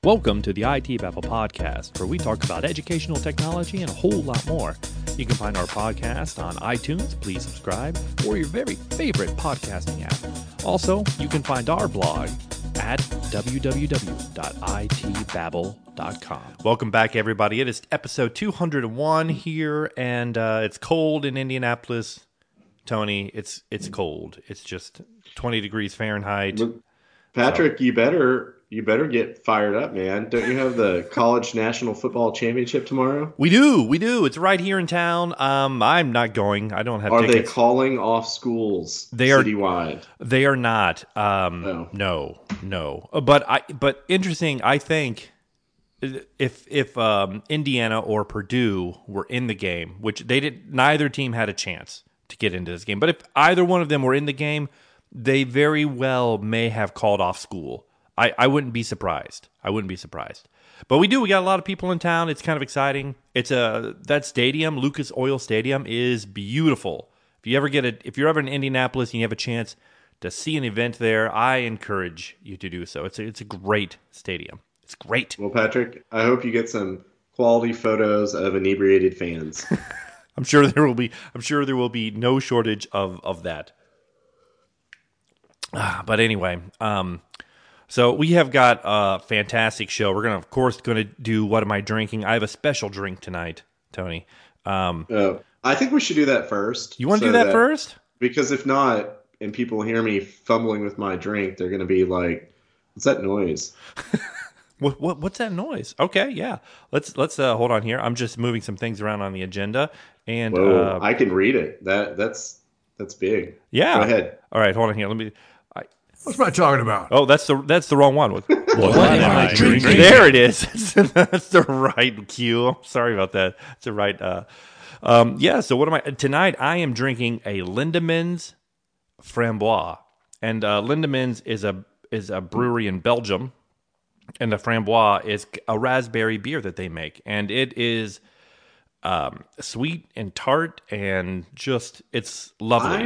Welcome to the IT Babble podcast, where we talk about educational technology and a whole lot more. You can find our podcast on iTunes, please subscribe, or your very favorite podcasting app. Also, you can find our blog at www.itbabble.com. Welcome back, everybody. It is episode 201 here, and it's cold in Indianapolis. Tony, it's cold. It's just 20 degrees Fahrenheit. Patrick, so. You better get fired up, man. Don't you have the College National Football Championship tomorrow? We do. It's right here in town. I'm not going. I don't have tickets. Are they calling off schools citywide? They are not. No. But interesting, I think if Indiana or Purdue were in the game, which they did, neither team had a chance to get into this game. But if either one of them were in the game, they very well may have called off school. I wouldn't be surprised. But we got a lot of people in town. It's kind of exciting. That stadium, Lucas Oil Stadium, is beautiful. If you're ever in Indianapolis and you have a chance to see an event there, I encourage you to do so. It's a great stadium. It's great. Well, Patrick, I hope you get some quality photos of inebriated fans. I'm sure there will be no shortage of that. But anyway, so we have got a fantastic show. We're going to do What Am I Drinking? I have a special drink tonight, Tony. I think we should do that first. You want to do that first? Because if not, and people hear me fumbling with my drink, they're going to be like, "What's that noise?" What's that noise? Okay, yeah. Let's hold on here. I'm just moving some things around on the agenda, and whoa, I can read it. That's big. Yeah. Go ahead. All right, hold on here. Let me. What's I talking about? Oh, that's the wrong one. What am I drinking? There it is. That's the right cue. I'm sorry about that. It's the right. So what am I tonight? I am drinking a Lindemans Framboise, and Lindemans is a brewery in Belgium, and the Framboise is a raspberry beer that they make, and it is sweet and tart, and just it's lovely.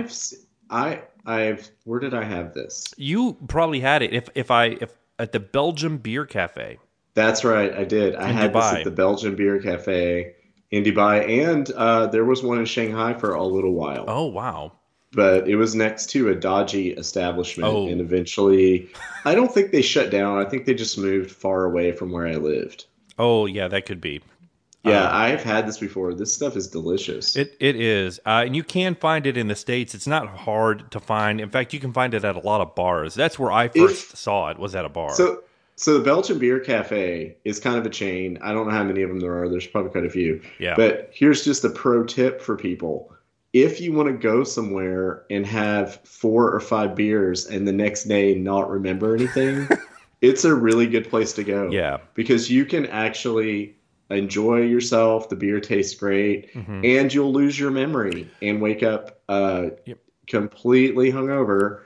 Where did I have this? You probably had it if at the Belgium Beer Cafe. That's right, I did. I had this at the Belgian Beer Cafe in Dubai, and there was one in Shanghai for a little while. Oh, wow. But it was next to a dodgy establishment, and eventually, I don't think they shut down. I think they just moved far away from where I lived. Oh, yeah, that could be. Yeah, I've had this before. This stuff is delicious. It is. And you can find it in the States. It's not hard to find. In fact, you can find it at a lot of bars. That's where I first saw it, was at a bar. So the Belgian Beer Cafe is kind of a chain. I don't know how many of them there are. There's probably quite a few. Yeah. But here's just a pro tip for people. If you want to go somewhere and have 4 or 5 beers and the next day not remember anything, it's a really good place to go. Yeah. Because you can actually enjoy yourself. The beer tastes great, and you'll lose your memory and wake up completely hungover.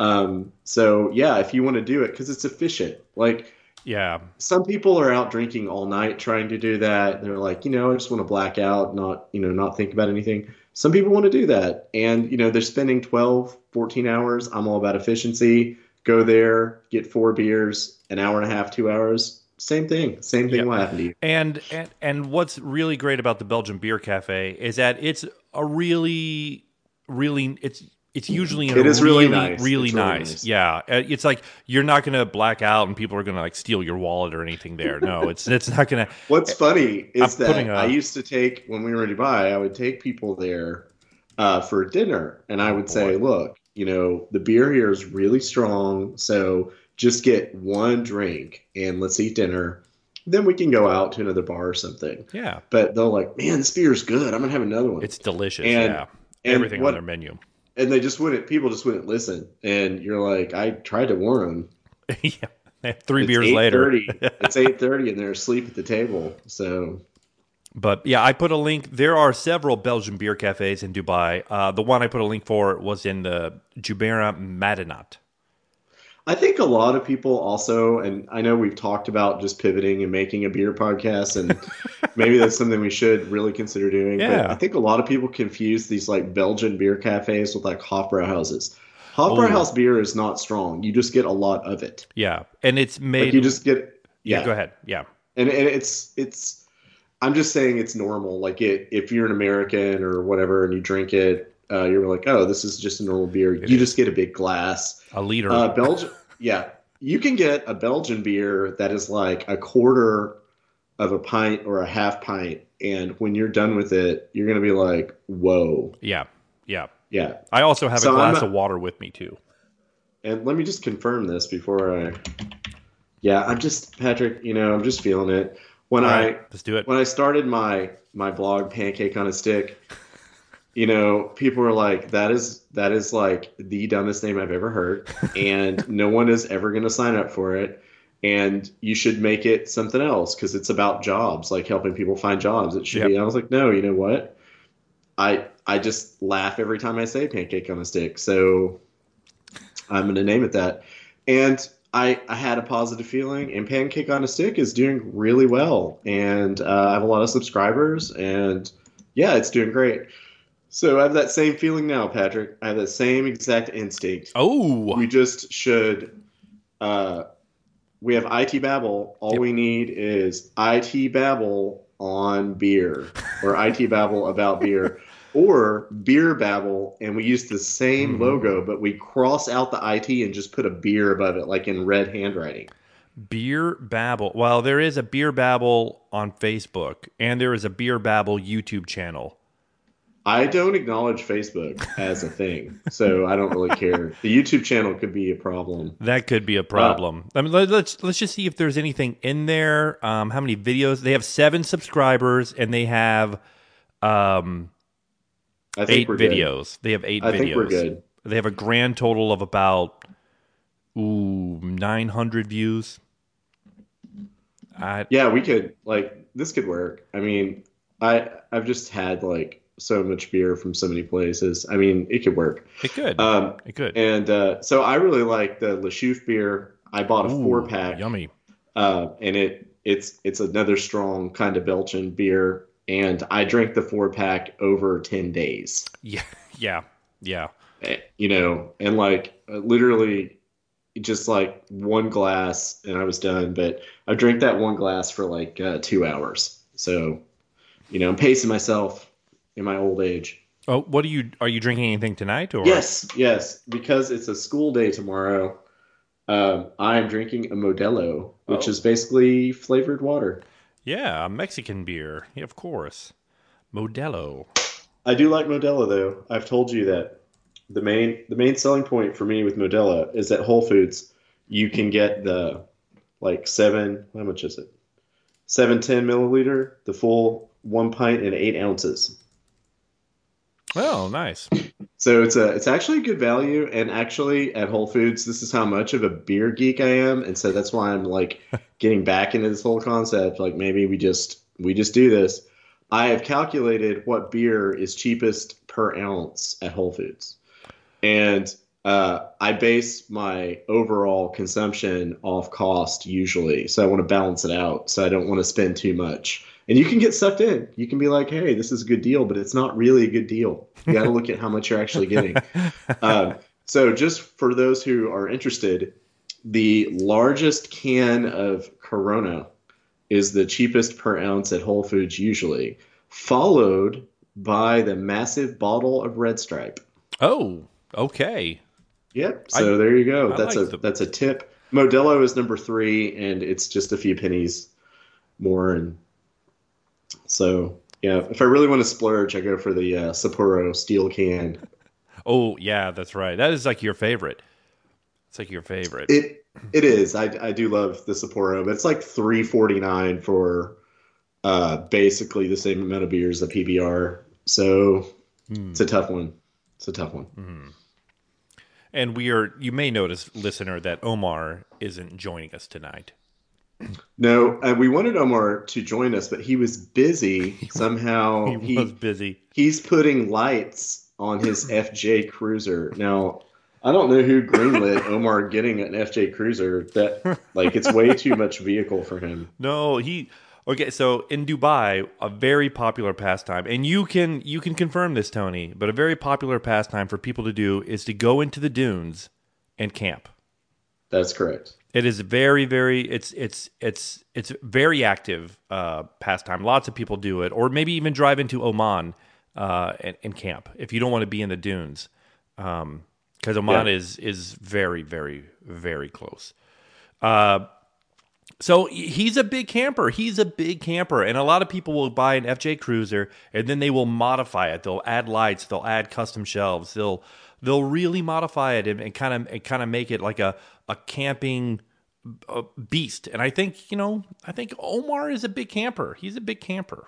So yeah, if you want to do it, because it's efficient. Like, yeah, some people are out drinking all night trying to do that. They're like, I just want to black out, not think about anything. Some people want to do that, and they're spending 12, 14 hours. I'm all about efficiency. Go there, get 4 beers, an hour and a half, 2 hours. Same thing will happen to you. And what's really great about the Belgian Beer Cafe is that it's a really it's usually really nice. Yeah, it's like you're not going to black out and people are going to like steal your wallet or anything there. No, it's not going to. What's funny is that I used to take, when we were in Dubai, I would take people there for dinner, and I would say, look, the beer here is really strong, so just get 1 drink and let's eat dinner. Then we can go out to another bar or something. Yeah. But they're like, man, this beer's good. I'm going to have another one. It's delicious. And everything on their menu. And people just wouldn't listen. And you're like, I tried to warn them. Yeah. 3 beers later. It's 8:30 and they're asleep at the table. So. But yeah, I put a link. There are several Belgian beer cafes in Dubai. The one I put a link for was in the Jumeirah Madinat. I think a lot of people also, and I know we've talked about just pivoting and making a beer podcast, and maybe that's something we should really consider doing. Yeah. But I think a lot of people confuse these like Belgian beer cafes with like Hofbrauhauses. Hofbrauhaus beer is not strong. You just get a lot of it. Yeah, and it's made. Like you just get Yeah. Go ahead. Yeah. And it's I'm just saying it's normal. Like if you're an American or whatever and you drink it, you're like, oh, this is just a normal beer. You just get a big glass. A liter. Belgian, yeah. You can get a Belgian beer that is like a quarter of a pint or a half pint, and when you're done with it, you're gonna be like, whoa. Yeah. Yeah. Yeah. I also have a glass of water with me too. And let me just confirm this before I. Yeah, I'm just Patrick. I'm just feeling it. Let's do it. When I started my blog, Pancake on a Stick, people were like, that is like the dumbest name I've ever heard, and no one is ever going to sign up for it. And you should make it something else because it's about jobs, like helping people find jobs. It should be. I was like, no, you know what? I just laugh every time I say Pancake on a Stick, so I'm going to name it that. And I had a positive feeling, and Pancake on a Stick is doing really well. And I have a lot of subscribers, and yeah, it's doing great. So I have that same feeling now, Patrick. I have that same exact instinct. Oh. We just should... we have IT Babble. All we need is IT Babble on beer, or IT Babble about beer. Or Beer Babble, and we use the same logo, but we cross out the IT and just put a beer above it, like in red handwriting. Beer Babble. Well, there is a Beer Babble on Facebook, and there is a Beer Babble YouTube channel. I don't acknowledge Facebook as a thing, so I don't really care. The YouTube channel could be a problem. That could be a problem. I mean, let's just see if there's anything in there. How many videos? They have 7 subscribers, and they have... I think 8 videos. They have 8 videos. I think we're good. They have a grand total of about 900 views. Yeah, we could this could work. I mean, I've just had so much beer from so many places. I mean, it could work. It could. It could. And so I really like the Le Chouffe beer. I bought a 4-pack. Yummy. And it's another strong kind of Belgian beer. And I drank the 4-pack over 10 days. Yeah. And literally just one glass and I was done. But I drank that one glass for 2 hours. So, I'm pacing myself in my old age. Oh, are you drinking anything tonight? Or? Yes. Because it's a school day tomorrow. I am drinking a Modelo, which is basically flavored water. Yeah, a Mexican beer. Yeah, of course. Modelo. I do like Modelo, though. I've told you that the main selling point for me with Modelo is at Whole Foods, you can get the how much is it? 710 milliliter, the full 1 pint and 8 ounces. Oh, nice. So it's actually a good value, and actually at Whole Foods, this is how much of a beer geek I am, and so that's why I'm getting back into this whole concept. Maybe we just do this. I have calculated what beer is cheapest per ounce at Whole Foods, and I base my overall consumption off cost usually. So I want to balance it out. So I don't want to spend too much. And you can get sucked in. You can be like, hey, this is a good deal, but it's not really a good deal. You got to look at how much you're actually getting. So just for those who are interested, the largest can of Corona is the cheapest per ounce at Whole Foods usually, followed by the massive bottle of Red Stripe. Oh, okay. Yep. So there you go. That's a tip. Modelo is number 3, and it's just a few pennies more. And so, yeah, if I really want to splurge, I go for the Sapporo steel can. Oh, yeah, that's right. That is your favorite. It's your favorite. It is. I do love the Sapporo, but it's $3.49 for basically the same amount of beers as a PBR. So it's a tough one. Mm-hmm. And you may notice, listener, that Omar isn't joining us tonight. No, we wanted Omar to join us, but he was busy somehow. He was busy. He's putting lights on his FJ Cruiser. Now, I don't know who greenlit Omar getting an FJ Cruiser. That it's way too much vehicle for him. No, okay, so in Dubai, a very popular pastime, and you can confirm this, Tony, but a very popular pastime for people to do is to go into the dunes and camp. That's correct. It is very, very. It's very active pastime. Lots of people do it, or maybe even drive into Oman and camp if you don't want to be in the dunes, because Oman is very, very, very close. So he's a big camper. He's a big camper, and a lot of people will buy an FJ Cruiser and then they will modify it. They'll add lights. They'll add custom shelves. They'll really modify it and kind of make it like a camping beast. And I think Omar is a big camper. He's a big camper.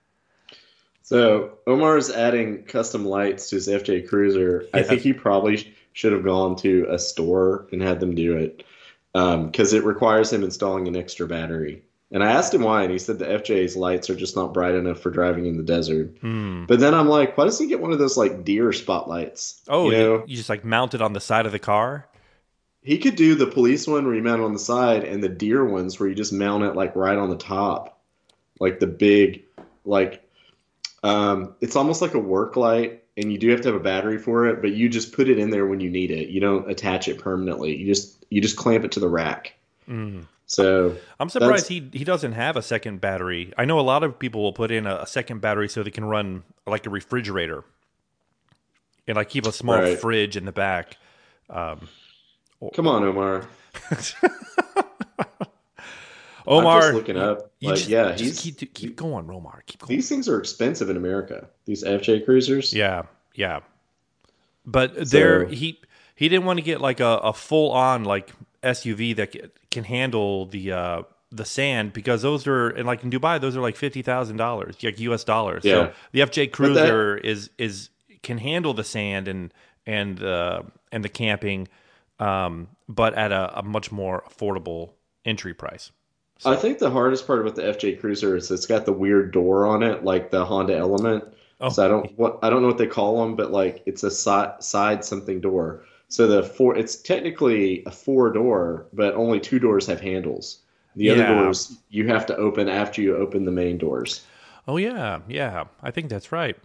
So Omar's adding custom lights to his FJ Cruiser. Yes. I think he probably should have gone to a store and had them do it, because it requires him installing an extra battery. And I asked him why, and he said the FJ's lights are just not bright enough for driving in the desert. But then I'm like, why doesn't he get one of those like deer spotlights? Oh, you just like mount it on the side of the car? He could do the police one where you mount it on the side, and the deer ones where you just mount it like right on the top. Like the big, like, it's almost like a work light, and you do have to have a battery for it, but you just put it in there when you need it. You don't attach it permanently. You just clamp it to the rack. So I'm surprised he doesn't have a second battery. I know a lot of people will put in a second battery so they can run like a refrigerator and like keep a small fridge in the back. Come on, Omar. Omar, I'm just looking up. Keep going, Omar. Keep going. These things are expensive in America. These FJ Cruisers. Yeah. But he didn't want to get like a full on like SUV that can handle the sand, because those are, and like in Dubai, those are like $50,000, like US dollars. Yeah. So the FJ Cruiser is can handle the sand and the camping, but at a much more affordable entry price. So. I think the hardest part about the FJ Cruiser is it's got the weird door on it, like the Honda Element. Oh. So I don't know what they call them, but like it's a side something door. So it's technically a 4-door, but only 2 doors have handles. The other doors you have to open after you open the main doors. Oh yeah. I think that's right.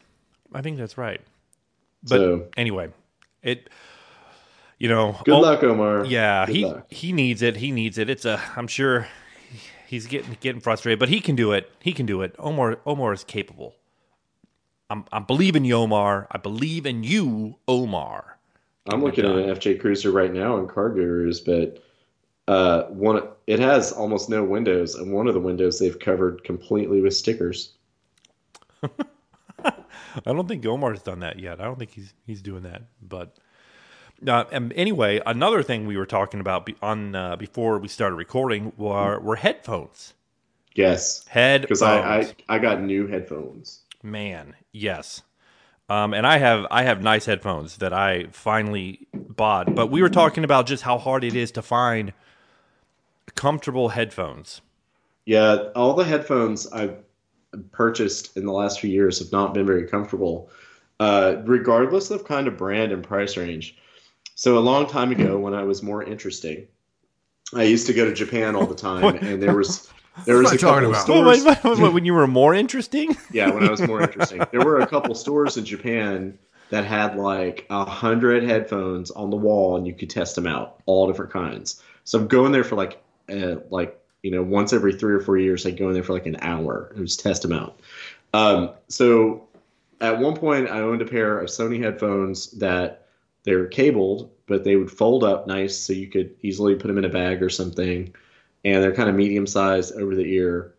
But anyway, good luck, Omar. Yeah, he needs it. It's I'm sure he's getting frustrated, but he can do it. Omar is capable. I believe in you, Omar. I believe in you, Omar. I'm looking at an FJ Cruiser right now on Car Gurus, but it has almost no windows, and one of the windows they've covered completely with stickers. I don't think Omar's done that yet. I don't think he's doing that. But anyway, another thing we were talking about before we started recording were headphones. Yes, headphones. Because I got new headphones. Man, yes. And I have nice headphones that I finally bought. But we were talking about just how hard it is to find comfortable headphones. Yeah, all the headphones I've purchased in the last few years have not been very comfortable, regardless of kind of brand and price range. So a long time ago, when I was more interesting, I used to go to Japan all the time, and there was a couple of stores. When you were more interesting? Yeah, when I was more interesting. There were a couple stores in Japan that had like 100 headphones on the wall, and you could test them out, all different kinds. So I'm going there for once every 3 or 4 years, I'd go in there for like an hour and just test them out. So at one point, I owned a pair of Sony headphones that they're cabled, but they would fold up nice, so you could easily put them in a bag or something. And they're kind of medium sized over the ear.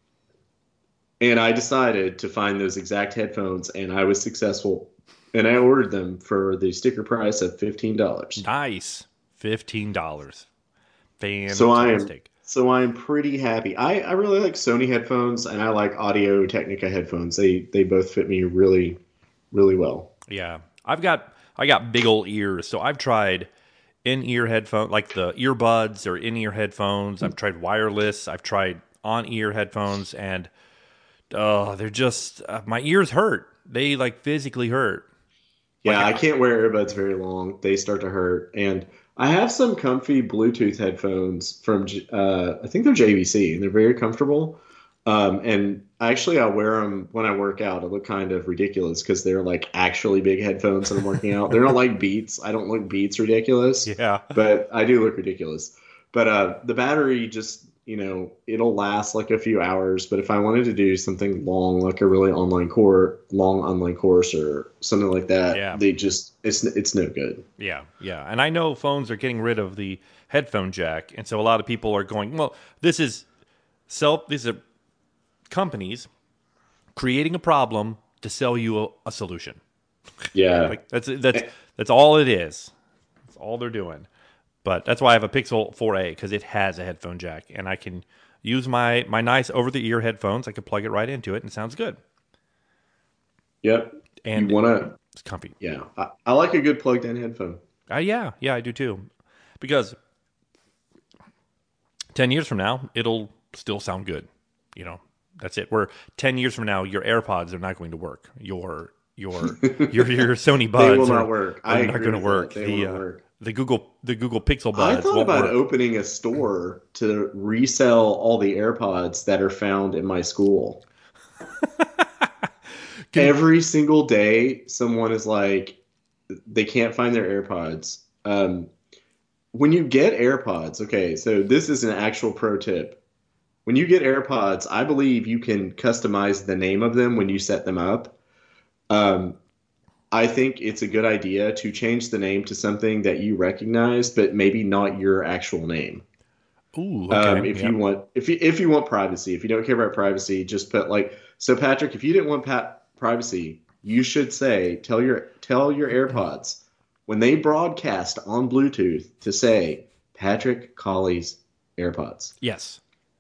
And I decided to find those exact headphones, and I was successful. And I ordered them for the sticker price of $15. Nice. $15. Fantastic. So I'm pretty happy. I really like Sony headphones, and I like Audio Technica headphones. They both fit me really, really well. Yeah. I got big old ears, so I've tried in-ear headphones, like the earbuds or in-ear headphones. I've tried wireless. I've tried on-ear headphones, and they're just my ears hurt. They like physically hurt. Yeah, I can't wear earbuds very long. They start to hurt. And I have some comfy Bluetooth headphones from I think they're JVC, and they're very comfortable. And actually, I wear them when I work out. I look kind of ridiculous because they're like actually big headphones that I'm working out. They're not like Beats. I don't look Beats ridiculous. Yeah. But I do look ridiculous. But the battery just, it'll last like a few hours. But if I wanted to do something long, like a really long online course or something like that, Yeah. it's no good. Yeah, yeah. And I know phones are getting rid of the headphone jack, and so a lot of people are going, well, these are companies creating a problem to sell you a solution. Yeah. Like that's all it is. That's all they're doing. But that's why I have a Pixel 4a, because it has a headphone jack, and I can use my nice over-the-ear headphones. I can plug it right into it, and it sounds good. Yep. And you want to, it's comfy. yeah. I like a good plugged-in headphone. Yeah, I do too. Because 10 years from now, it'll still sound good. That's it. Where 10 years from now, your AirPods are not going to work. Your Sony Buds they will not work. are not going to work. They will not work. The Google Pixel I Buds thought won't about work. opening a store to resell all the AirPods that are found in my school. Every single day, someone is like, they can't find their AirPods. When you get AirPods, okay, so this is an actual pro tip. When you get AirPods, I believe you can customize the name of them when you set them up. I think it's a good idea to change the name to something that you recognize, but maybe not your actual name. Ooh, okay. If you want privacy, if you don't care about privacy, just put so Patrick, if you didn't want privacy, you should say, tell your AirPods when they broadcast on Bluetooth to say Patrick Colley's AirPods. Yes.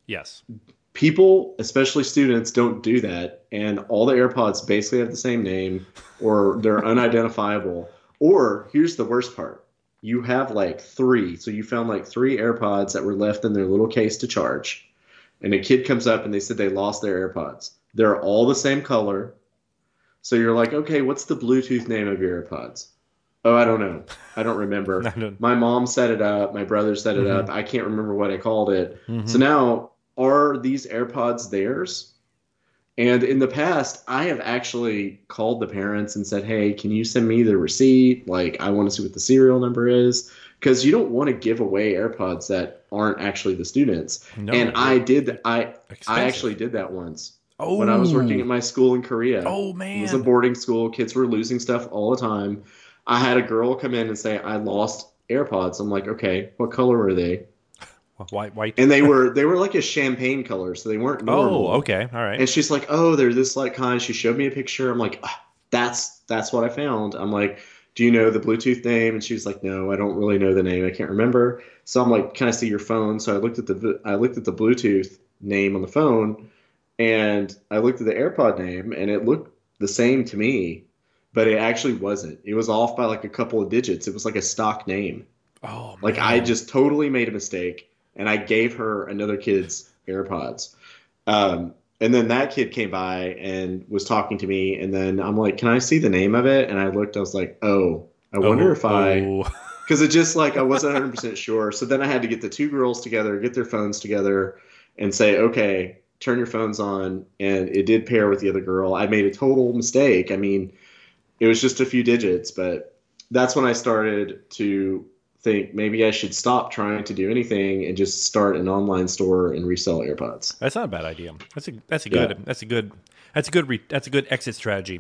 People, especially students, don't do that, and all the AirPods basically have the same name, or they're unidentifiable. Or here's the worst part: you have so you found 3 AirPods that were left in their little case to charge, and a kid comes up and they said they lost their AirPods. They're all the same color, so you're like, okay, what's the Bluetooth name of your AirPods? Oh, I don't know. I don't remember. My mom set it up. My brother set it up. I can't remember what I called it. So now, are these AirPods theirs? And in the past, I have actually called the parents and said, hey, can you send me the receipt? I want to see what the serial number is. Because you don't want to give away AirPods that aren't actually the students. No, and I actually did that once. Oh. When I was working at my school in Korea. Oh, man. It was a boarding school. Kids were losing stuff all the time. I had a girl come in and say, I lost AirPods. I'm like, okay, what color were they? White. And they were like a champagne color, so they weren't normal. Oh, okay, all right. And she's like, oh, they're this kind. She showed me a picture. I'm like, that's what I found. I'm like, do you know the Bluetooth name? And she was like, no, I don't really know the name. I can't remember. So I'm like, can I see your phone? So I looked at the Bluetooth name on the phone, and I looked at the AirPod name, and it looked the same to me, but it actually wasn't. It was off by a couple of digits. It was like a stock name. Oh, man. I just totally made a mistake. And I gave her another kid's AirPods. And then that kid came by and was talking to me. And then I'm like, can I see the name of it? And I looked, I was like, oh, I wonder if because it just I wasn't 100% sure. So then I had to get the 2 girls together, get their phones together and say, okay, turn your phones on. And it did pair with the other girl. I made a total mistake. I mean, it was just a few digits, but that's when I started to think maybe I should stop trying to do anything and just start an online store and resell AirPods. That's not a bad idea. That's a good exit strategy,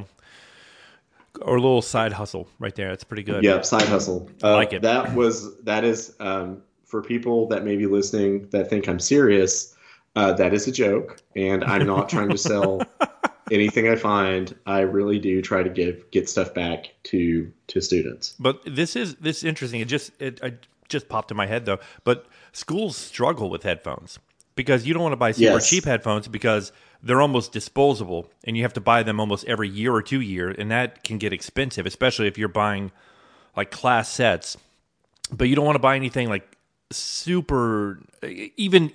or a little side hustle right there. That's pretty good. Yeah, side hustle. I like it. That is for people that may be listening that think I'm serious. That is a joke, and I'm not trying to sell anything I find. I really do try to get stuff back to students. But this is interesting. It just popped in my head though. But schools struggle with headphones because you don't want to buy super cheap headphones because they're almost disposable, and you have to buy them almost every year or 2 years, and that can get expensive, especially if you're buying class sets. But you don't want to buy anything super, even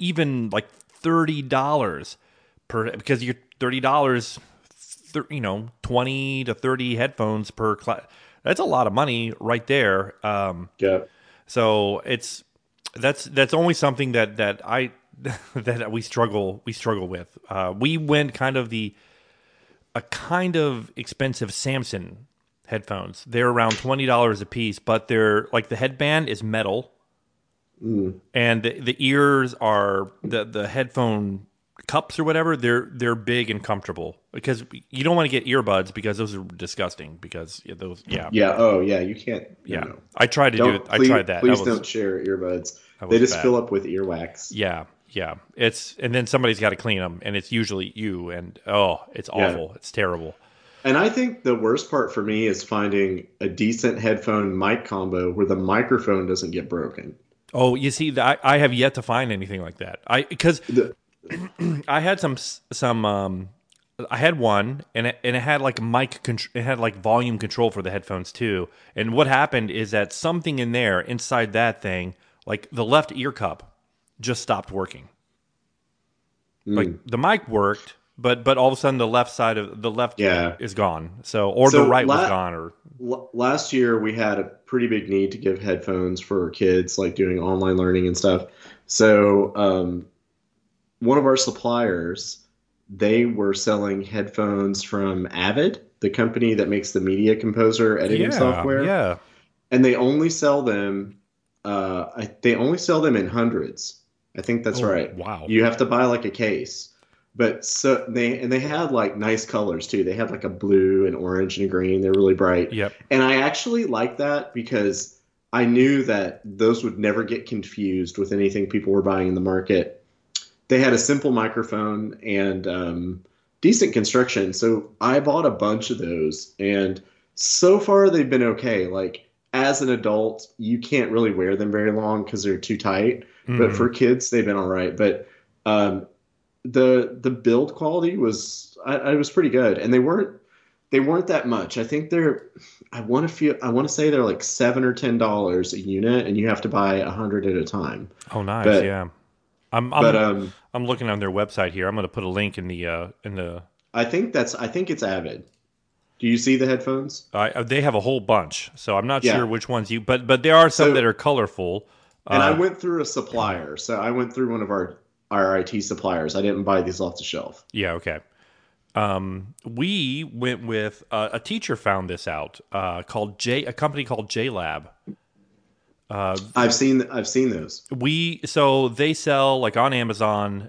$30 per, because you're $30, 20 to 30 headphones per class. That's a lot of money right there. So that's only something that we struggle with. We went a kind of expensive Samson headphones. They're around $20 a piece, but they're the headband is metal, And the ears are the headphone cups or whatever. They're big and comfortable because you don't want to get earbuds because those are disgusting. Because those, Yeah. Oh, yeah. You can't. No. I tried to do it. I tried that. Please don't share earbuds. They just fill up with earwax. Yeah. And then somebody's got to clean them, and it's usually you. And it's awful. Yeah. It's terrible. And I think the worst part for me is finding a decent headphone mic combo where the microphone doesn't get broken. Oh, you see, I have yet to find anything like that. Because I had I had one, and it had like it had like volume control for the headphones too. And what happened is that something in there inside that thing, like the left ear cup, just stopped working. Like the mic worked. But all of a sudden the left side of the left is gone. So the right was gone. Or last year we had a pretty big need to give headphones for kids, like doing online learning and stuff. So one of our suppliers, they were selling headphones from Avid, the company that makes the Media Composer editing software. Yeah. And they only sell them. They only sell them in hundreds. I think that's right. Wow. You have to buy like a case. But so they had like nice colors too. They had like a blue and orange and a green. They're really bright. Yep. And I actually like that because I knew that those would never get confused with anything people were buying in the market. They had a simple microphone and decent construction. So I bought a bunch of those, and so far they've been okay. Like as an adult, you can't really wear them very long because they're too tight. Mm-hmm. But for kids, they've been all right. But the build quality was I was pretty good, and they weren't that much. I think I want to say they're like $7 or $10 a unit, and you have to buy 100 at a time. Oh, nice. But, yeah. I'm looking on their website here. I'm going to put a link in the. I think it's Avid. Do you see the headphones? They have a whole bunch, so I'm not sure which ones but there are some that are colorful. And I went through a supplier, so I went through one of our IT suppliers. I didn't buy these off the shelf. Yeah, okay. We went with a teacher found this out a company called JLab. I've seen those. So they sell like on Amazon.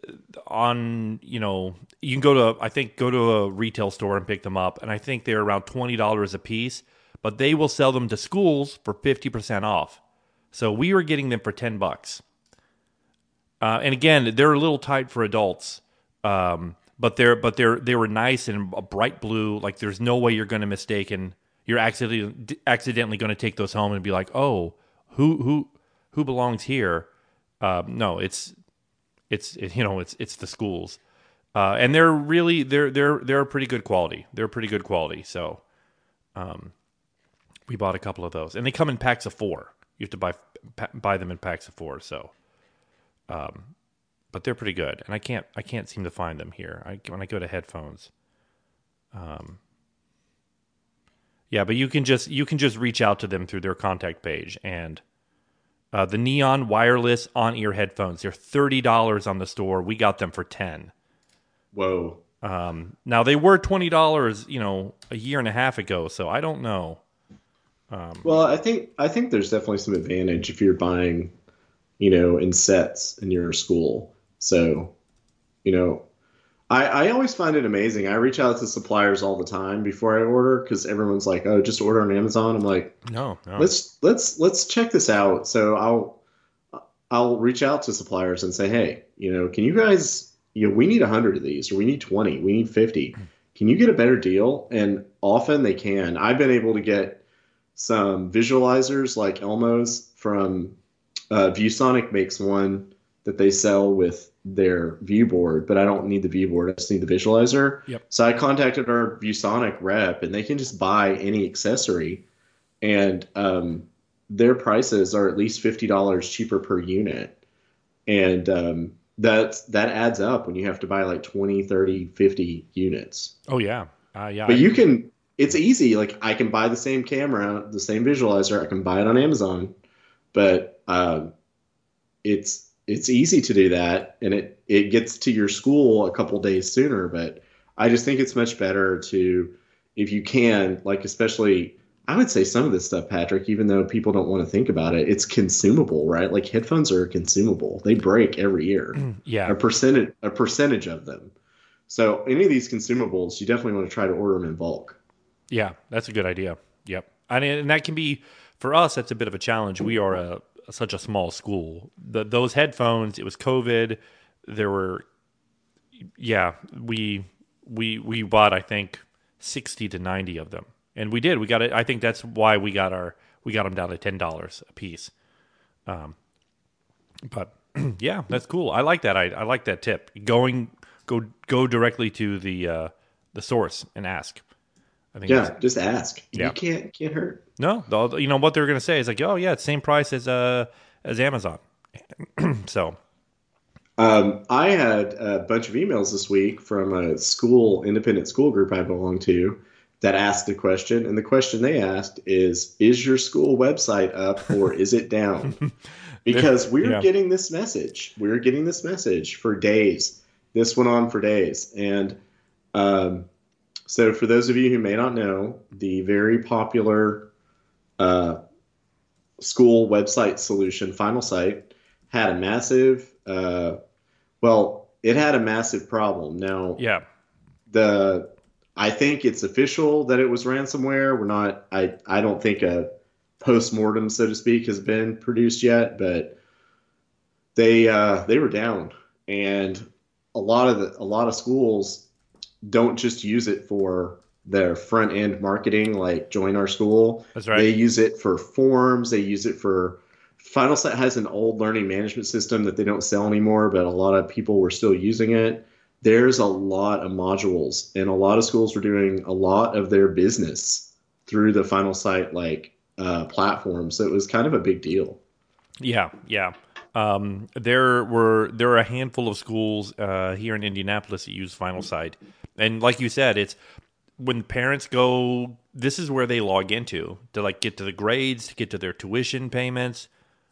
You can go to a retail store and pick them up, and I think they're around $20 a piece. But they will sell them to schools for 50% off. So we were getting them for $10. And again, they're a little tight for adults, but they were nice and a bright blue. Like there's no way you're going to you're accidentally going to take those home and be like, oh, who belongs here? No, it's the schools, and they're really they're pretty good quality. They're pretty good quality. So, we bought a couple of those, and they come in packs of 4. You have to buy them in packs of 4. So. But they're pretty good, and I can't seem to find them here. When I go to headphones, but you can just reach out to them through their contact page, and the Neon wireless on-ear headphones, they're $30 on the store. We got them for $10. Whoa! Now they were $20, a year and a half ago, so I don't know. Well, I think there's definitely some advantage if you're buying, in sets in your school. So, I always find it amazing. I reach out to suppliers all the time before I order because everyone's like, "Oh, just order on Amazon." I'm like, no. Let's check this out. So I'll reach out to suppliers and say, "Hey, can you guys, we need 100 of these, or we need 20, we need 50. Can you get a better deal?" And often they can. I've been able to get some visualizers like Elmo's from. ViewSonic makes one that they sell with their ViewBoard, but I don't need the ViewBoard. I just need the visualizer. Yep. So I contacted our ViewSonic rep, and they can just buy any accessory, and their prices are at least $50 cheaper per unit. And that adds up when you have to buy like 20, 30, 50 units. Oh, yeah. Yeah. But it's easy. Like I can buy the same camera, the same visualizer. I can buy it on Amazon. But it's easy to do that, and it gets to your school a couple days sooner. But I just think it's much better to, if you can, like especially I would say some of this stuff, Patrick, even though people don't want to think about it, it's consumable, right? Like headphones are consumable. They break every year. Yeah. A percentage of them. So any of these consumables, you definitely want to try to order them in bulk. Yeah, that's a good idea. Yep. And that can be, for us, that's a bit of a challenge. We are such a small school. Those headphones, it was COVID. There were, yeah, we bought, I think, 60 to 90 of them. And we did. We got it. I think that's why we got them down to $10 a piece. But yeah, that's cool. I like that. I like that tip. Go directly to the source and ask. I think just ask. Yeah. You can't hurt. No, you know what they're going to say is like, oh yeah, it's same price as Amazon. So, I had a bunch of emails this week from a independent school group I belong to that asked a question, and the question they asked is your school website up or is it down? Because we're getting this message. We're getting this message for days. This went on for days, and so for those of you who may not know, the very popular school website solution, Finalsite, had a massive it had a massive problem. Now, I think it's official that it was ransomware. We're not. I don't think a post-mortem, so to speak, has been produced yet, but they were down, and a lot of schools don't just use it for their front end marketing, like join our school. That's right. They use it for forms. They use it for. Finalsite has an old learning management system that they don't sell anymore, but a lot of people were still using it. There's a lot of modules, and a lot of schools were doing a lot of their business through the Finalsite platform. So it was kind of a big deal. Yeah. There are a handful of schools here in Indianapolis that use Finalsite, and like you said, it's when parents go. This is where they log into to like get to the grades, to get to their tuition payments.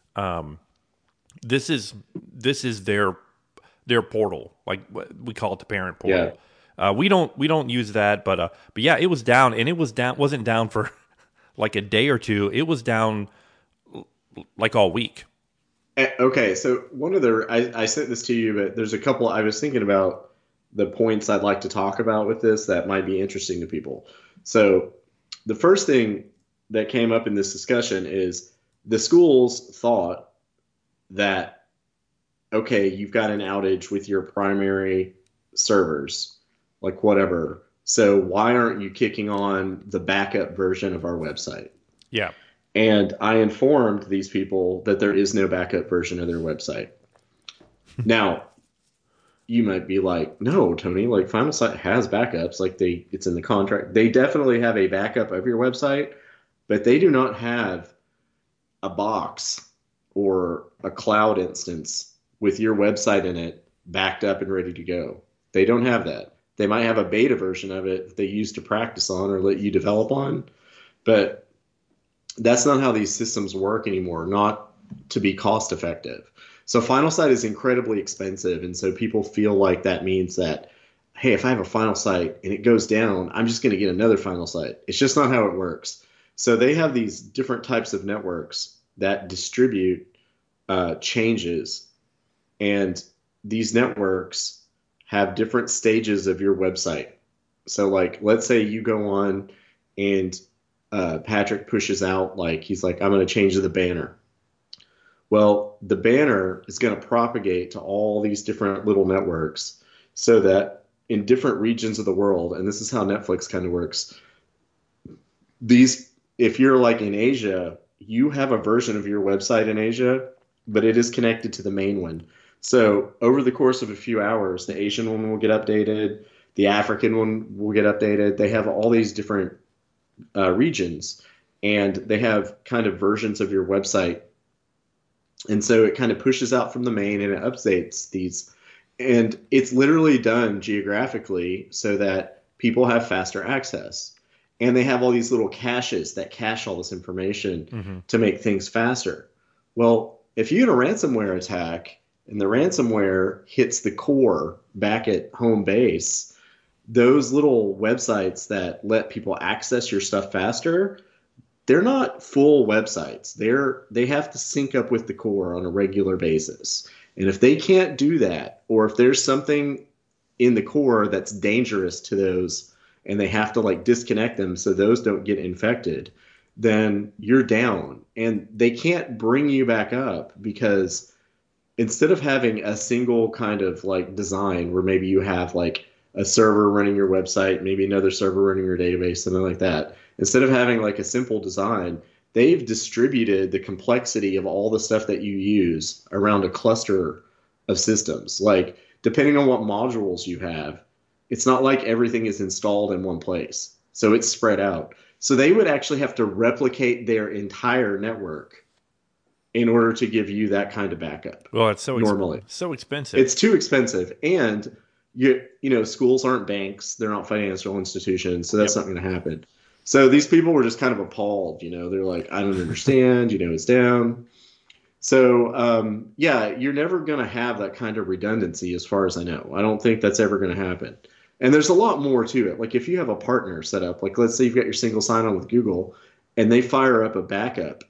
This is their portal, like we call it the parent portal. Yeah. We don't use that, but yeah, it was down, and it wasn't down for like a day or two. It was down like all week. Okay, so I sent this to you, but there's a couple. I was thinking about the points I'd like to talk about with this that might be interesting to people. So the first thing that came up in this discussion is the schools thought that, okay, you've got an outage with your primary servers, like whatever. So why aren't you kicking on the backup version of our website? Yeah. And I informed these people that there is no backup version of their website. Now, you might be like, no, Tony, like Finalsite has backups. Like it's in the contract. They definitely have a backup of your website, but they do not have a box or a cloud instance with your website in it backed up and ready to go. They don't have that. They might have a beta version of it that they use to practice on or let you develop on, but that's not how these systems work anymore, not to be cost effective. So Finalsite is incredibly expensive, and so people feel like that means that, hey, if I have a Finalsite and it goes down, I'm just going to get another Finalsite. It's just not how it works. So they have these different types of networks that distribute changes, and these networks have different stages of your website. So like, let's say you go on and Patrick pushes out, like, he's like, I'm going to change the banner. Well, the banner is going to propagate to all these different little networks so that in different regions of the world, and this is how Netflix kind of works, if you're like in Asia, you have a version of your website in Asia, but it is connected to the main one. So over the course of a few hours, the Asian one will get updated, the African one will get updated. They have all these different regions, and they have kind of versions of your website. And so it kind of pushes out from the main and it updates these. And it's literally done geographically so that people have faster access. And they have all these little caches that cache all this information to make things faster. Well, if you get a ransomware attack and the ransomware hits the core back at home base, those little websites that let people access your stuff faster, they're not full websites. They have to sync up with the core on a regular basis. And if they can't do that, or if there's something in the core that's dangerous to those and they have to like disconnect them so those don't get infected, then you're down. And they can't bring you back up because instead of having a single kind of like design where maybe you have like a server running your website, maybe another server running your database, something like that. Instead of having like a simple design, they've distributed the complexity of all the stuff that you use around a cluster of systems. Like, depending on what modules you have, it's not like everything is installed in one place. So it's spread out. So they would actually have to replicate their entire network in order to give you that kind of backup. Well, it's normally so expensive. It's too expensive. And you know, schools aren't banks. They're not financial institutions. So that's not going to happen. So these people were just kind of appalled. You know, they're like, I don't understand. You know, it's down. So, yeah, you're never going to have that kind of redundancy as far as I know. I don't think that's ever going to happen. And there's a lot more to it. Like if you have a partner set up, like let's say you've got your single sign-on with Google and they fire up a backup,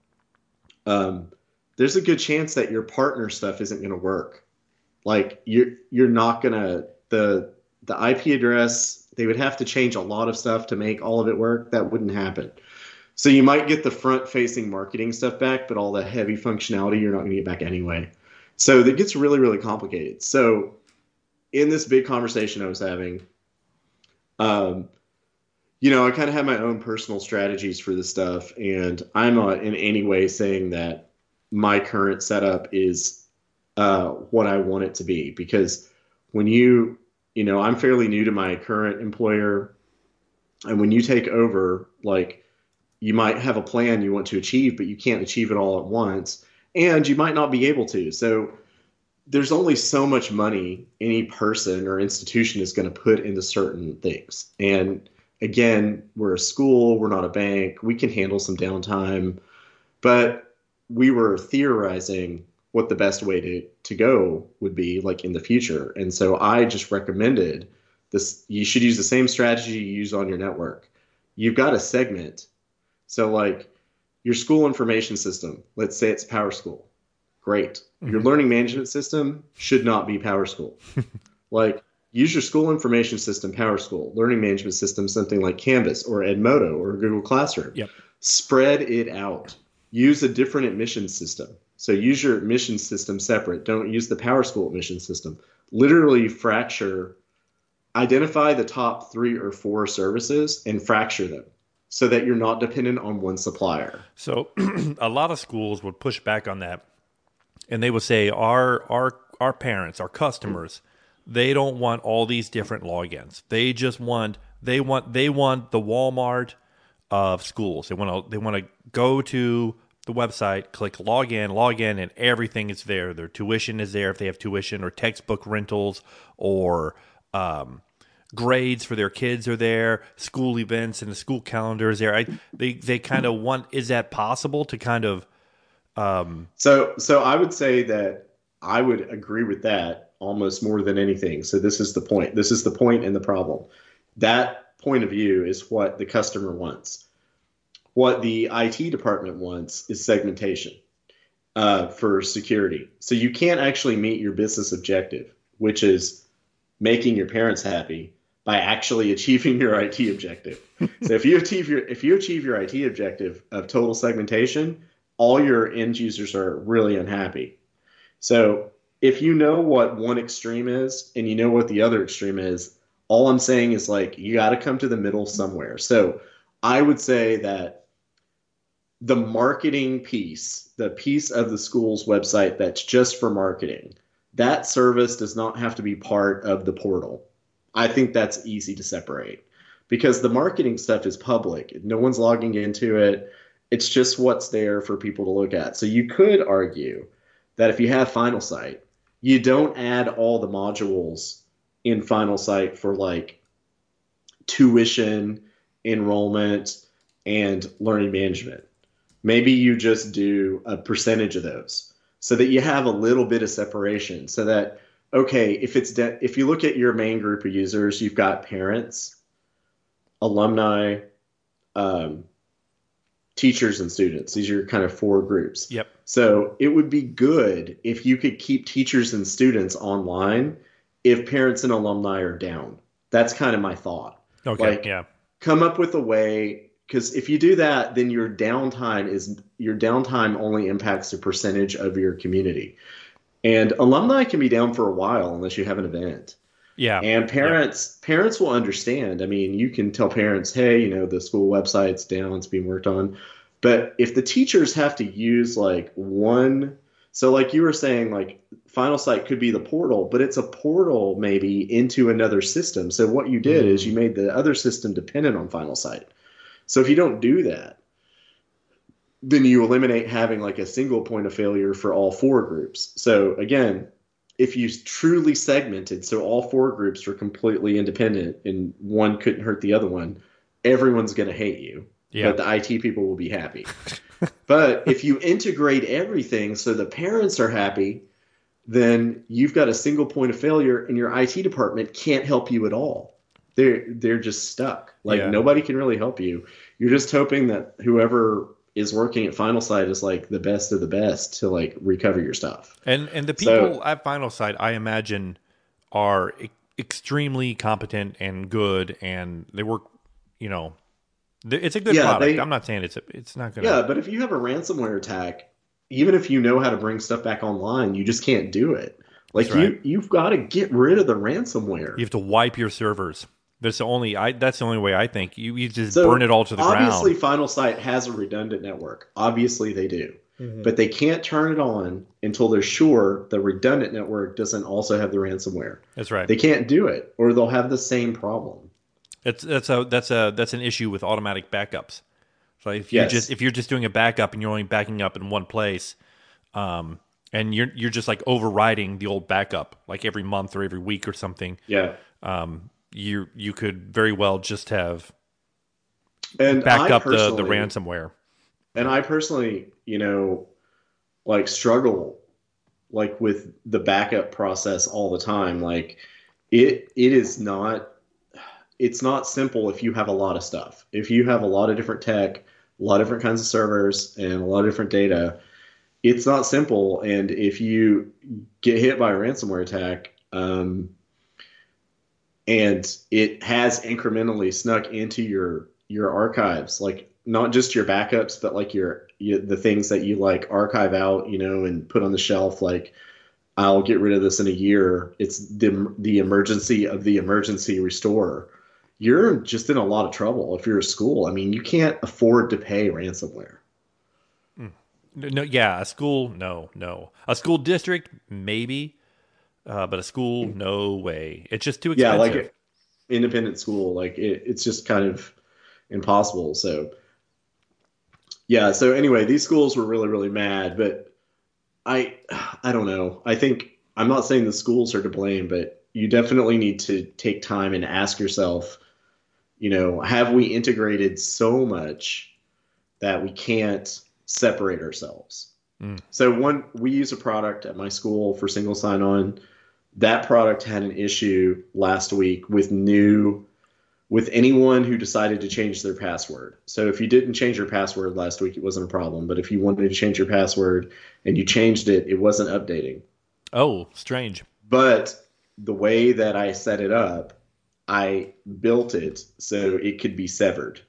there's a good chance that your partner stuff isn't going to work. Like you're not going to, the IP address, they would have to change a lot of stuff to make all of it work. That wouldn't happen. So you might get the front-facing marketing stuff back, but all the heavy functionality you're not going to get back anyway. So that gets really, really complicated. So in this big conversation I was having, you know, I kind of have my own personal strategies for this stuff, and I'm not in any way saying that my current setup is what I want it to be. Because when you know, I'm fairly new to my current employer, and when you take over, like, you might have a plan you want to achieve, but you can't achieve it all at once, and you might not be able to. So there's only so much money any person or institution is going to put into certain things. And again, we're a school, we're not a bank, we can handle some downtime, but we were theorizing what the best way to go would be like in the future. And so I just recommended this. You should use the same strategy you use on your network. You've got a segment. So like your school information system, let's say it's PowerSchool. Great. Mm-hmm. Your learning management system should not be PowerSchool. Like use your school information system, PowerSchool, learning management system, something like Canvas or Edmodo or Google Classroom. Yep. Spread it out. Use a different admission system. So use your admission system separate. Don't use the PowerSchool admission system. Literally identify the top 3 or 4 services and fracture them, so that you're not dependent on one supplier. So a lot of schools would push back on that, and they would say our parents, our customers, they don't want all these different logins. They just want the Walmart of schools. They want to go to the website, click login, and everything is there. Their tuition is there if they have tuition, or textbook rentals, or grades for their kids are there, school events and the school calendar is there. They kind of want, is that possible to kind of So I would say that I would agree with that almost more than anything. So this is the point. This is the point and the problem. That point of view is what the customer wants. What the IT department wants is segmentation for security. So you can't actually meet your business objective, which is making your parents happy, by actually achieving your IT objective. So if you achieve your IT objective of total segmentation, all your end users are really unhappy. So if you know what one extreme is and you know what the other extreme is, all I'm saying is like you got to come to the middle somewhere. So I would say that the marketing piece, the piece of the school's website that's just for marketing, that service does not have to be part of the portal. I think that's easy to separate because the marketing stuff is public. No one's logging into it. It's just what's there for people to look at. So you could argue that if you have Finalsite, you don't add all the modules in Finalsite for like tuition, enrollment, and learning management. Maybe you just do a percentage of those so that you have a little bit of separation so that, okay, if you look at your main group of users, you've got parents, alumni, teachers and students. These are kind of four groups. Yep. So it would be good if you could keep teachers and students online if parents and alumni are down. That's kind of my thought. Okay. Like, yeah. come up with a way, because if you do that, then your downtime only impacts a percentage of your community. And alumni can be down for a while unless you have an event. Yeah. And parents will understand. I mean, you can tell parents, hey, the school website's down, it's being worked on. But if the teachers have to use like one, so like you were saying, like Finalsite could be the portal, but it's a portal maybe into another system. So what you did is you made the other system dependent on Finalsite. So if you don't do that, then you eliminate having like a single point of failure for all four groups. So again, if you truly segmented, so all four groups were completely independent and one couldn't hurt the other one, everyone's going to hate you. Yeah. But the IT people will be happy. But if you integrate everything so the parents are happy, then you've got a single point of failure and your IT department can't help you at all. They're just stuck. Like nobody can really help you. You're just hoping that whoever is working at Finalsite is like the best of the best to like recover your stuff. And the people at Finalsite, I imagine, are extremely competent and good, and they work, it's a good product. I'm not saying it's not going to. Yeah, but if you have a ransomware attack, even if you know how to bring stuff back online, you just can't do it. Like you've got to get rid of the ransomware. You have to wipe your servers. That's the only way I think. You just burn it all to the ground. Obviously, Finalsite has a redundant network. Obviously, they do. Mm-hmm. But they can't turn it on until they're sure the redundant network doesn't also have the ransomware. That's right. They can't do it, or they'll have the same problem. That's an issue with automatic backups. So if you're just doing a backup and you're only backing up in one place, and you're just like overriding the old backup like every month or every week or something. Yeah. You could very well just have and backed up the ransomware. And I personally, like struggle like with the backup process all the time. Like it's not simple if you have a lot of stuff. If you have a lot of different tech, a lot of different kinds of servers, and a lot of different data, it's not simple. And if you get hit by a ransomware attack, and it has incrementally snuck into your archives, like not just your backups, but like the things that you like archive out, and put on the shelf. Like, I'll get rid of this in a year. It's the emergency of the emergency restore. You're just in a lot of trouble if you're a school. I mean, you can't afford to pay ransomware. No, yeah, a school, no. A school district, maybe. But a school, no way. It's just too expensive. Yeah, like an independent school, like it's just kind of impossible. So, yeah. So anyway, these schools were really, really mad. But I don't know. I think I'm not saying the schools are to blame, but you definitely need to take time and ask yourself, have we integrated so much that we can't separate ourselves? So we use a product at my school for single sign-on. That product had an issue last week with anyone who decided to change their password. So if you didn't change your password last week, it wasn't a problem. But if you wanted to change your password and you changed it, it wasn't updating. Oh, strange. But the way that I set it up, I built it so it could be severed.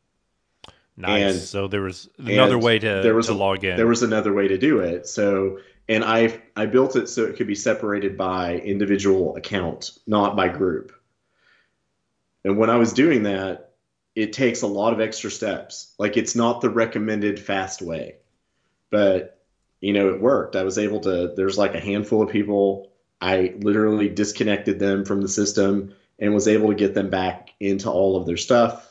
Nice. And so there was another way to log in. There was another way to do it. So, and I built it so it could be separated by individual account, not by group. And when I was doing that, it takes a lot of extra steps. Like, it's not the recommended fast way, but it worked. I was able to, there's like a handful of people. I literally disconnected them from the system and was able to get them back into all of their stuff.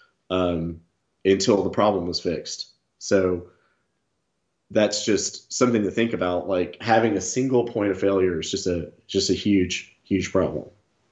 Until the problem was fixed. So that's just something to think about. Like, having a single point of failure is just a huge, huge problem.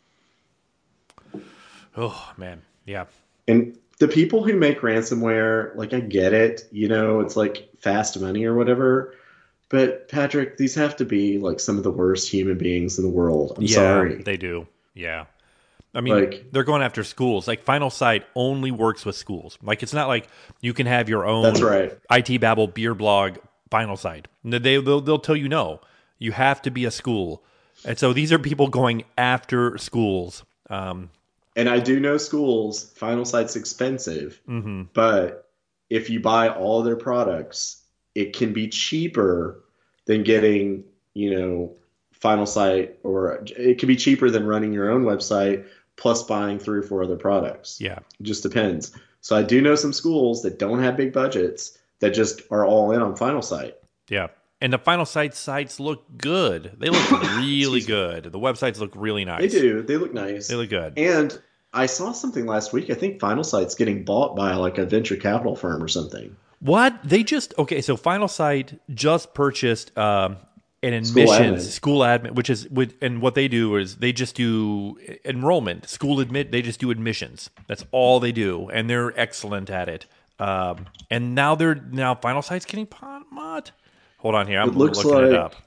Oh man. Yeah. And the people who make ransomware, like, I get it, it's like fast money or whatever. But Patrick, these have to be like some of the worst human beings in the world. I'm sorry. They do. Yeah. I mean, they're going after schools. Like Final Sight only works with schools. Like it's not like you can have your own. That's right. IT Babel beer blog Final Sight. They'll tell you no. You have to be a school, and so these are people going after schools. And I do know schools. Final Sight's expensive, but if you buy all their products, it can be cheaper than getting, Final Sight, or it can be cheaper than running your own website plus buying 3 or 4 other products. Yeah. It just depends. So I do know some schools that don't have big budgets that just are all in on Final Sight. Yeah. And the Final Sight sites look good. They look really good. The websites look really nice. They do. They look nice. They look good. And I saw something last week. I think Final Sight's getting bought by like a venture capital firm or something. What? So Final Sight just purchased an admissions school admin, and what they do is they just do enrollment, they just do admissions. That's all they do, and they're excellent at it. And now Final Sight's getting bought. Hold on here, I'm looking it up.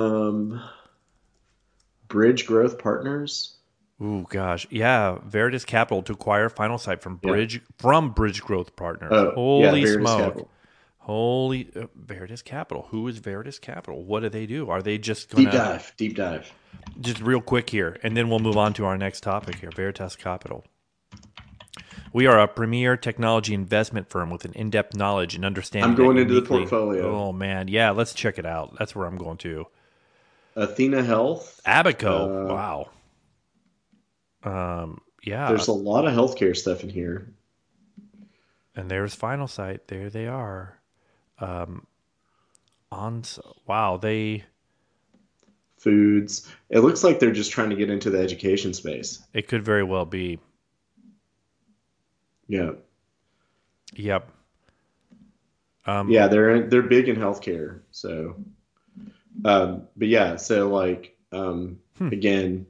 Bridge Growth Partners. Ooh, gosh, yeah, Veritas Capital to acquire Final Sight from Bridge Growth Partners. Holy smoke! Capital. Holy Veritas Capital. Who is Veritas Capital? What do they do? Are they just going to deep dive? Just real quick here, and then we'll move on to our next topic here. Veritas Capital. We are a premier technology investment firm with an in-depth knowledge and understanding. I'm going into the portfolio. Oh man, yeah, let's check it out. That's where I'm going to. Athena Health. Abaco. Wow. Yeah. There's a lot of healthcare stuff in here. And there's Final Sight. There they are. Foods. It looks like they're just trying to get into the education space. It could very well be. Yeah. Yep. Yeah, they're big in healthcare. So, but yeah, so like again,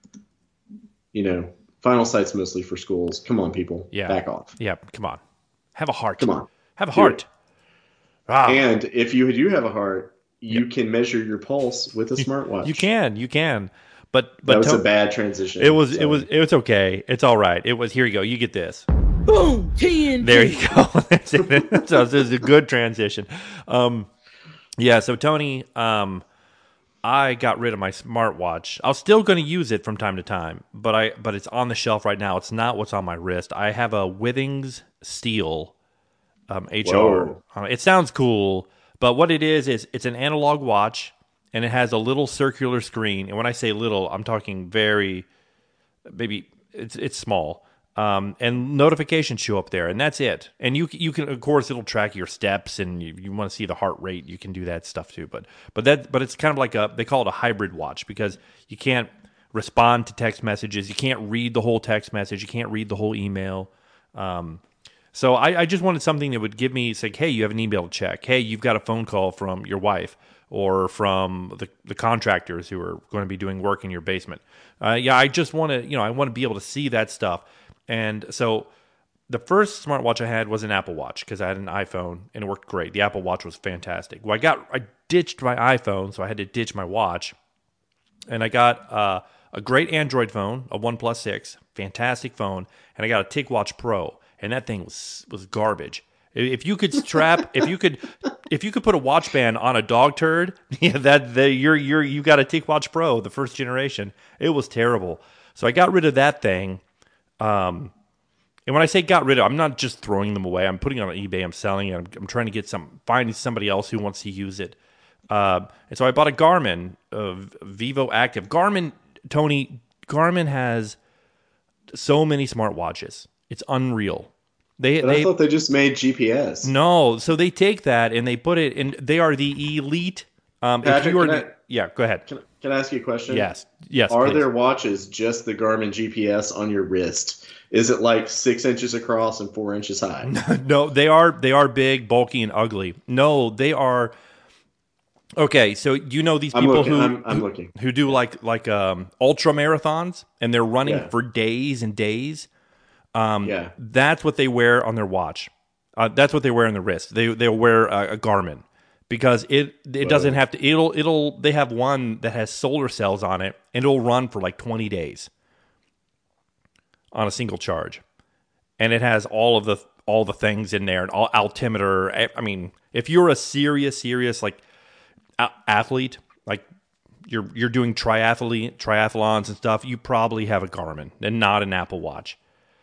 Final Sight's mostly for schools. Come on, people. Yeah. Back off. Yeah. Come on. Have a heart. Come on. Have a heart. Ah. And if you do have a heart, you can measure your pulse with a smartwatch. You can. But that was a bad transition. It was okay. It's all right. Here you go. You get this. Boom! TNT. There you go. So this is a good transition. Yeah. So Tony, I got rid of my smartwatch. I was still going to use it from time to time, but it's on the shelf right now. It's not what's on my wrist. I have a Withings Steel HR. It sounds cool, but what it is it's an analog watch, and it has a little circular screen. And when I say little, I'm talking maybe it's small. And notifications show up there, and that's it. And you can, of course, it'll track your steps, and you want to see the heart rate. You can do that stuff too. But it's kind of like they call it a hybrid watch, because you can't respond to text messages. You can't read the whole text message. You can't read the whole email. So I just wanted something that would give me, say, hey, you have an email to check. Hey, you've got a phone call from your wife or from the contractors who are going to be doing work in your basement. I just want to, I want to be able to see that stuff. And so the first smartwatch I had was an Apple Watch, because I had an iPhone and it worked great. The Apple Watch was fantastic. Well, I ditched my iPhone, so I had to ditch my watch. And I got a great Android phone, a OnePlus 6, fantastic phone, and I got a TicWatch Pro, and that thing was garbage. If you could put a watch band on a dog turd, you got a TicWatch Pro, the first generation. It was terrible. So I got rid of that thing. And when I say got rid of, I'm not just throwing them away. I'm putting it on eBay. I'm selling it. I'm trying to finding somebody else who wants to use it. And so I bought a Garmin, Vivo Active. Garmin has so many smartwatches. It's unreal. I thought they just made GPS. No, so they take that and they put it in. They are the elite. Patrick, go ahead. Can I ask you a question? Yes. Are please. their watches just the Garmin GPS on your wrist? Is it like 6 inches across and 4 inches high? No, they are big, bulky, and ugly. No, they are. Okay, so these people who do like ultra marathons, and they're running for days and days. That's what they wear on their watch. That's what they wear on the wrist. They'll wear a Garmin, because it doesn't have to. They have one that has solar cells on it, and it'll run for like 20 days. on a single charge, and it has all the things in there and all altimeter. I mean, if you're a serious like athlete, like you're doing triathlons and stuff, you probably have a Garmin and not an Apple Watch.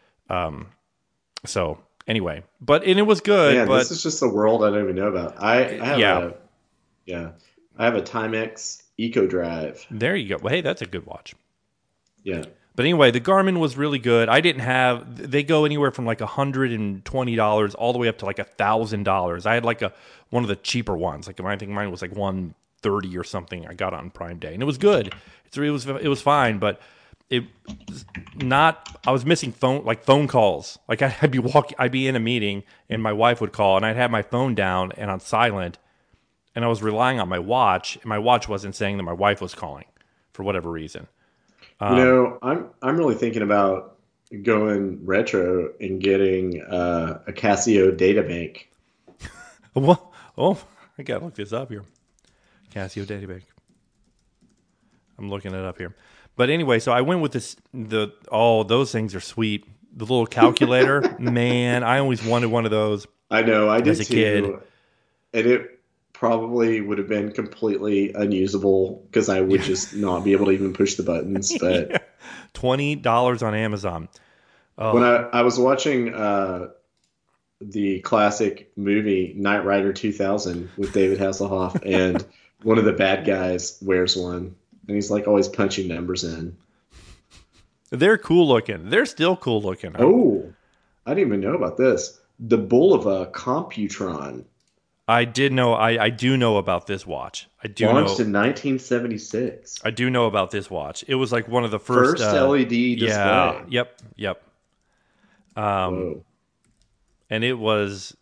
So anyway, and it was good. Man, but this is just a world I don't even know about. I have a Timex EcoDrive. There you go. Well, hey, that's a good watch. Yeah. But anyway, the Garmin was really good. They go anywhere from like $120 all the way up to like $1,000. I had like one of the cheaper ones. Like I think mine was like $130 or something. I got on Prime Day, and it was good. It was fine, but I was missing phone calls. Like I'd be in a meeting and my wife would call and I'd have my phone down and on silent, and I was relying on my watch, and my watch wasn't saying that my wife was calling for whatever reason. I'm really thinking about going retro and getting a Casio databank. What? Oh, I gotta look this up here. Casio databank. I'm looking it up here. But anyway, so I went with this. Those things are sweet. The little calculator, man, I always wanted one of those. I know, I did as a too. kid. And it probably would have been completely unusable because I would just not be able to even push the buttons. But Yeah. $20 on Amazon. when I was watching the classic movie Knight Rider 2000 with David Hasselhoff, and one of the bad guys wears one, and he's like always punching numbers in. They're cool looking. They're still cool looking. Oh, I didn't even know about this. The Bulova Computron. I did know. I do know about this watch. Launched in 1976. I do know about this watch. It was like one of the first LED display. Yeah. Yep. Whoa. And it was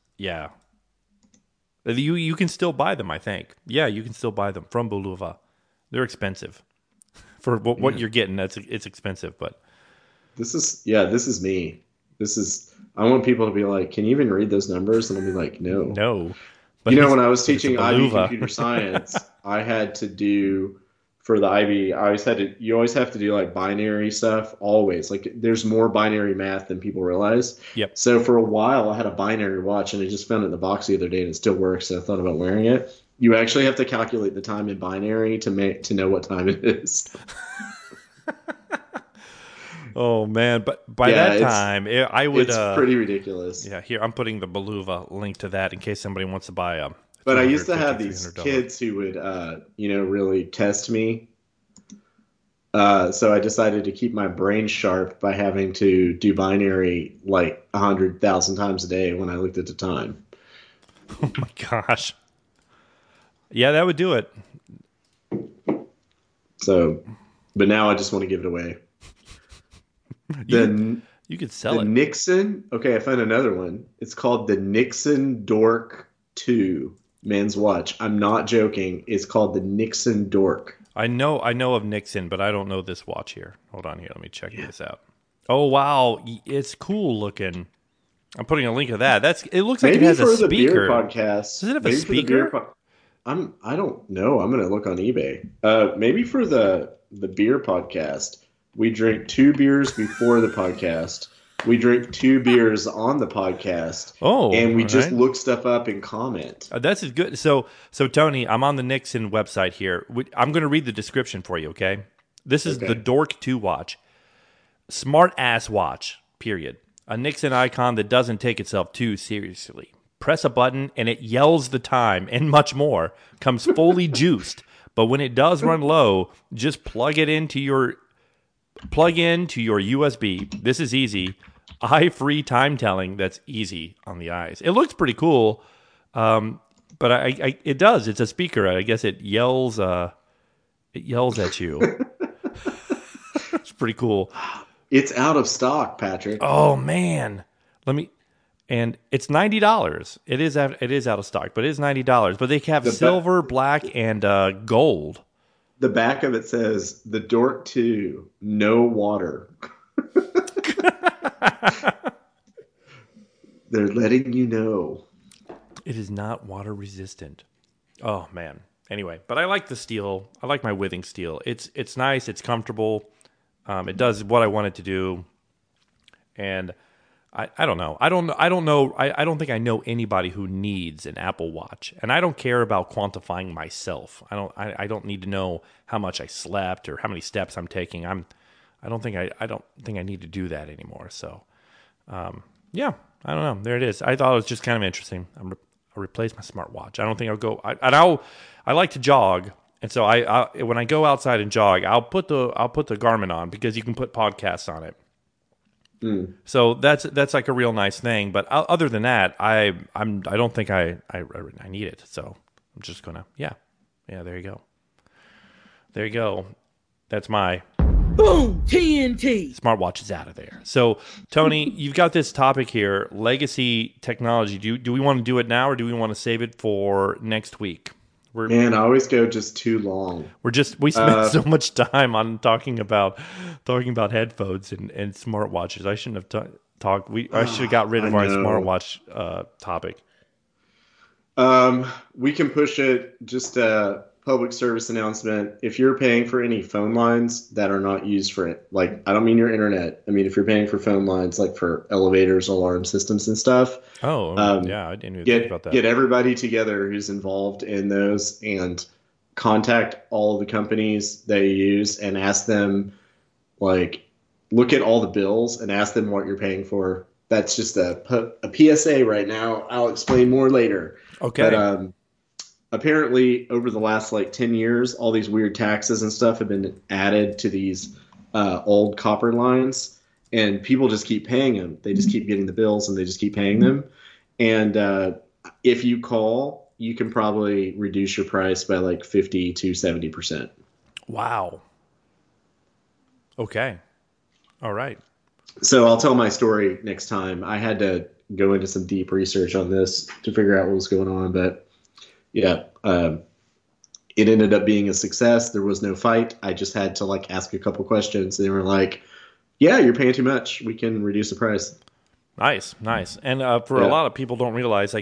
You can still buy them, I think. Yeah, you can still buy them from Bulova. They're expensive for what you're getting. It's expensive, but this is me. I want people to be like, can you even read those numbers? And I'll be like, no. But when I was teaching IB computer science, I had to do for the IB. You always have to do like binary stuff. Always, like there's more binary math than people realize. Yep. So for a while, I had a binary watch, and I just found it in the box the other day, and it still works. So I thought about wearing it. You actually have to calculate the time in binary to know what time it is. Oh man! But by that time, I would. It's pretty ridiculous. Yeah, here I'm putting the Bulova link to that in case somebody wants to buy them. But I used to have these kids who would, really test me. So I decided to keep my brain sharp by having to do binary like 100,000 times a day when I looked at the time. Oh my gosh! Yeah, that would do it. So, but now I just want to give it away. You could sell it. Nixon. Okay, I found another one. It's called the Nixon Dork 2 men's watch. I'm not joking. It's called the Nixon Dork. I know of Nixon, but I don't know this watch here. Hold on here. Let me check this out. Oh wow, it's cool looking. I'm putting a link to that. It looks like it has a speaker. Maybe for the beer podcast. Does it have a speaker? I don't know. I'm gonna look on eBay. Maybe for the beer podcast. We drink 2 beers before the podcast. We drink 2 beers on the podcast. Oh, and we just look stuff up and comment. That's good. So Tony, I'm on the Nixon website here. I'm going to read the description for you. Okay, this is the Dork 2 watch, smart ass watch. Period. A Nixon icon that doesn't take itself too seriously. Press a button and it yells the time and much more. Comes fully juiced, but when it does run low, just plug into your USB. This is easy. Eye-free time telling that's easy on the eyes. It looks pretty cool, but it does. It's a speaker. I guess it yells. It yells at you. It's pretty cool. It's out of stock, Patrick. Oh man, and it's $90. It is out of stock, but it is $90. But they have silver, black, and gold. The back of it says, the Dork 2, no water. They're letting you know. It is not water resistant. Oh, man. Anyway, but I like the steel. I like my Withings steel. It's nice. It's comfortable. It does what I want it to do. And I don't know. I don't know. I don't think I know anybody who needs an Apple Watch, and I don't care about quantifying myself. I don't need to know how much I slept or how many steps I'm taking. I don't think I need to do that anymore. So, yeah, I don't know. There it is. I thought it was just kind of interesting. I'll replace my smartwatch. I don't think I'll go. I like to jog, and so I when I go outside and jog, I'll put the Garmin on because you can put podcasts on it. So that's like a real nice thing. But other than that, I don't think I need it. So I'm just gonna yeah. There you go. That's my boom TNT. Smartwatch is out of there. So Tony, you've got this topic here, legacy technology. Do we want to do it now or do we want to save it for next week? Man, I always go just too long. We spend so much time on talking about headphones and smartwatches. I shouldn't have talked. I should have got rid of our smartwatch topic. We can push it. Just a public service announcement. If you're paying for any phone lines that are not used for it, like I don't mean your internet. I mean if you're paying for phone lines like for elevators, alarm systems, and stuff. Yeah, I didn't even think about that. Get everybody together who's involved in those and contact all of the companies they use and ask them, like, look at all the bills and ask them what you're paying for. That's just a PSA right now. I'll explain more later. Okay. But apparently, over the last 10 years, all these weird taxes and stuff have been added to these old copper lines, and people just keep paying them. They just keep getting the bills, and they just keep paying them. And if you call, you can probably reduce your price by 50 to 70%. Wow. Okay. All right. So I'll tell my story next time. I had to go into some deep research on this to figure out what was going on, but yeah, it ended up being a success. There was no fight. I just had to ask a couple questions. They were like, yeah, you're paying too much. We can reduce the price. Nice. And for a lot of people don't realize,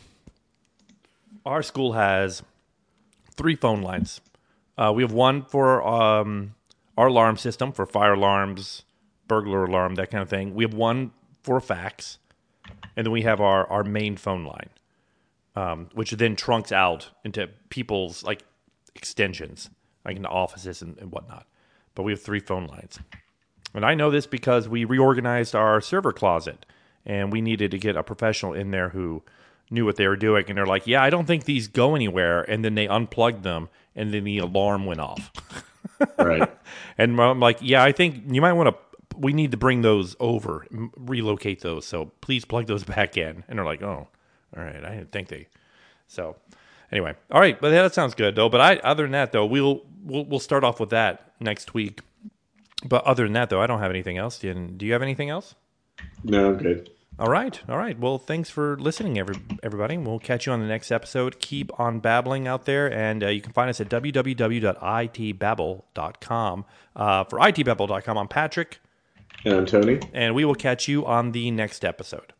our school has 3 phone lines. We have one for our alarm system, for fire alarms, burglar alarm, that kind of thing. We have one for fax, and then we have our main phone line, which then trunks out into people's extensions, into offices and whatnot. But we have 3 phone lines. And I know this because we reorganized our server closet, and we needed to get a professional in there who knew what they were doing. And they're like, yeah, I don't think these go anywhere. And then they unplugged them, and then the alarm went off. Right. And I'm like, yeah, I think you might want to, we need to bring those over, relocate those. So please plug those back in. And they're like, oh, all right. I didn't think they. So anyway, all right. But that sounds good though. But other than that though, we'll start off with that next week. But other than that though, I don't have anything else. Do you have anything else? No, I'm good. All right. Well, thanks for listening, everybody. We'll catch you on the next episode. Keep on babbling out there, and you can find us at www.itbabble.com. For itbabble.com, I'm Patrick. And I'm Tony. And we will catch you on the next episode.